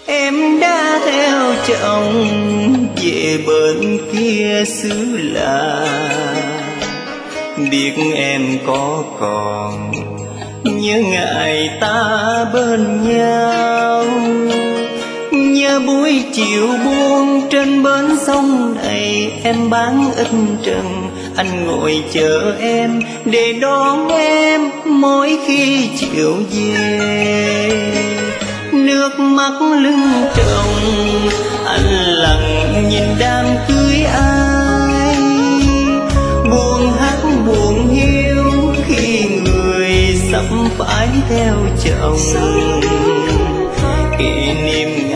em đã theo chồng về bên kia xứ lạ. Biết em có còn nhớ ngày ta bên nhau, nhớ buổi chiều buông trên bến sông này em bán ít trần, anh ngồi chờ em để đón em mỗi khi chiều về. Nước mắt lưng tròng anh lặng nhìn đám cưới ai, buồn hát buồn hiu khi người sắp phải theo chồng. Kỷ niệm